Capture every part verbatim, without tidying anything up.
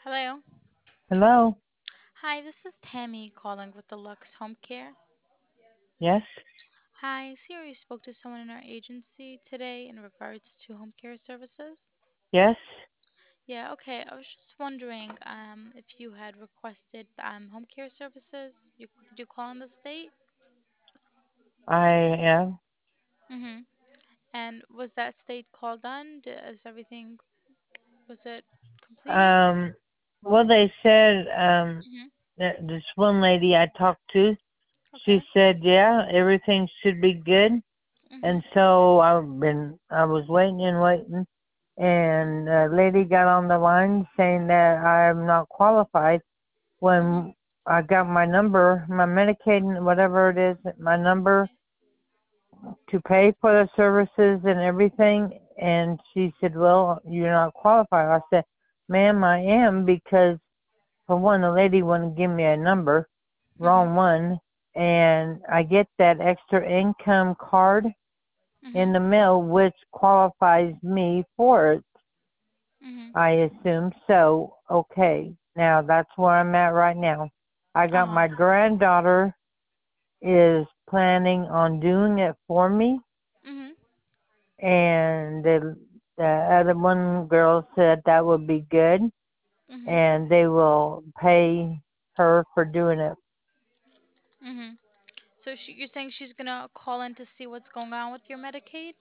Hello. Hello? Hi, this is Tammy calling with the Lux Home Care. Yes? Hi, Siri spoke to someone in our agency today in regards to home care services. Yes? Yeah, okay. I was just wondering um, if you had requested um, home care services. You, did you call in the state? I am. Mm-hmm. And was that state call done? Did, is everything, was it completed? Um, well, they said, um, Mm-hmm. that this one lady I talked to, she Okay. said, yeah, everything should be good. Mm-hmm. And so I've been, I was waiting and waiting. And a lady got on the line saying that I'm not qualified Mm-hmm. when I got my number, my Medicaid, whatever it is, my number to pay for the services and everything. And she said, well, you're not qualified. I said, ma'am, I am because, for one, the lady wouldn't give me a number, Mm-hmm. wrong one. And I get that extra income card in Mm-hmm. the mail, which qualifies me for it, Mm-hmm. I assume. So, okay, now that's where I'm at right now. I got Uh-huh. my granddaughter is planning on doing it for me, Mm-hmm. and the the other one girl said that would be good, Mm-hmm. and they will pay her for doing it. Mm-hmm. So she, you're saying she's gonna call in to see what's going on with your Medicaid?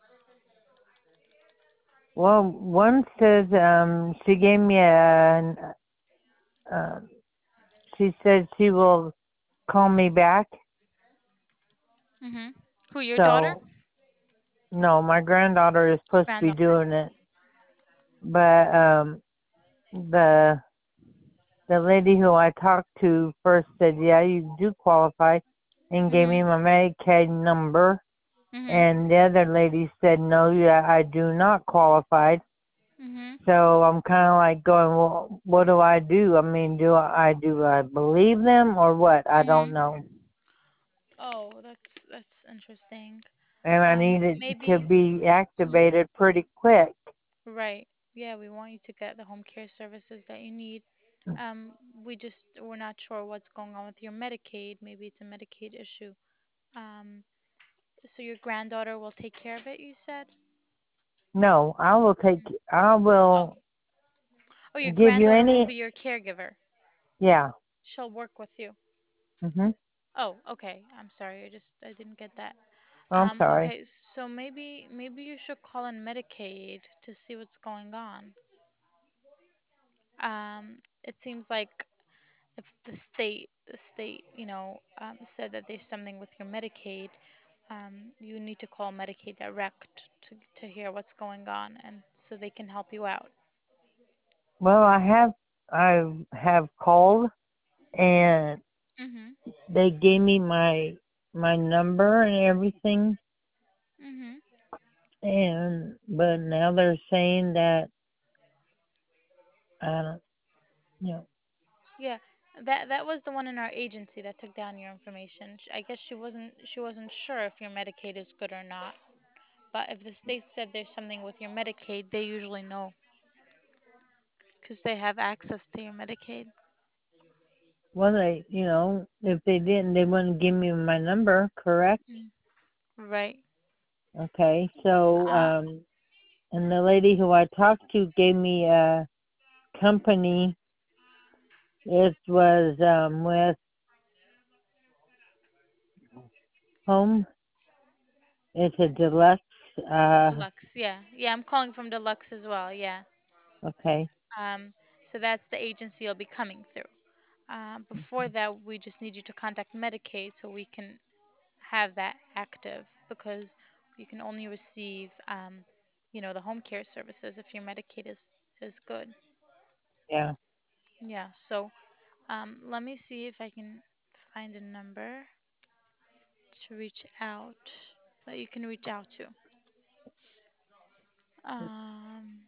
Well, one says um she gave me a uh, she said she will call me back. Mhm. Who, your daughter? So no, my granddaughter is supposed to be Granddaughter. doing it, but um the the lady who I talked to first said, yeah, you do qualify, and gave me Mhm. my Medicaid number. Mhm. And the other lady said, no, yeah, I do not qualify. Mhm. So I'm kind of like going, well, what do I do? I mean, do I do I believe them or what? I don't Mhm. know. Oh, that's that's interesting. And I Um, need it to maybe. be Mhm. activated pretty quick. Right. Yeah, we want you to get the home care services that you need. Um, we just we're not sure what's going on with your Medicaid. Maybe it's a Medicaid issue. Um, so your granddaughter will take care of it, you said? No, I will take. Mhm. I Oh. will Oh, your give you granddaughter will any. be your caregiver. Yeah. She'll work with you. Mhm. Oh, okay. I'm sorry. I just I didn't get that. I'm Um, sorry. okay, so maybe maybe you should call in Medicaid to see what's going on. Um, it seems like if the state the state, you know, um, said that there's something with your Medicaid, um, you need to call Medicaid direct to to hear what's going on and so they can help you out. Well, I have I have called, and Mhm. they gave me my my number and everything, Mhm. and but now they're saying that I don't, you know. Yeah. That that was the one in our agency that took down your information. Sh- I guess she wasn't she wasn't sure if your Medicaid is good or not. But if the state said there's something with your Medicaid, they usually know because they have access to your Medicaid. Well, they, you know, if they didn't, they wouldn't give me my number, correct? Mm. Right. Okay, so, Uh, um, and the lady who I talked to gave me a company. It was, um, with Home. It's a deluxe, uh, Deluxe. Yeah. Yeah, I'm calling from Deluxe as well. Yeah. okay, Um, so that's the agency you'll be coming through. Uh, before that, we just need you to contact Medicaid so we can have that active because you can only receive, um, you know, the home care services if your Medicaid is is good. yeah. Yeah. So um, let me see if I can find a number to reach out that you can reach out to. Um,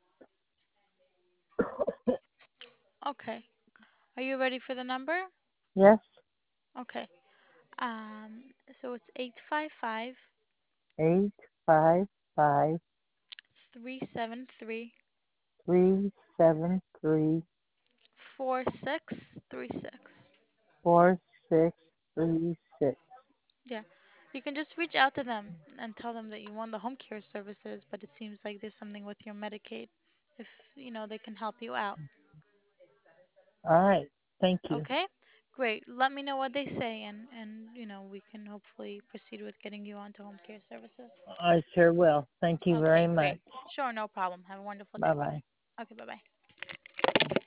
okay. Are you ready for the number? Yes. Okay. Um, so it's eight five five, Eight five five three seven three, three seven three four six three six. four six three six. Yeah. You can just reach out to them and tell them that you want the home care services, but it seems like there's something with your Medicaid. If, you know, they can help you out. All right. Thank you. Okay? Great. Let me know what they say and and you know, we can hopefully proceed with getting you onto home care services. I sure will. Thank you very Okay, much. great. Sure, no problem. Have a wonderful Bye day. bye. Okay, bye-bye.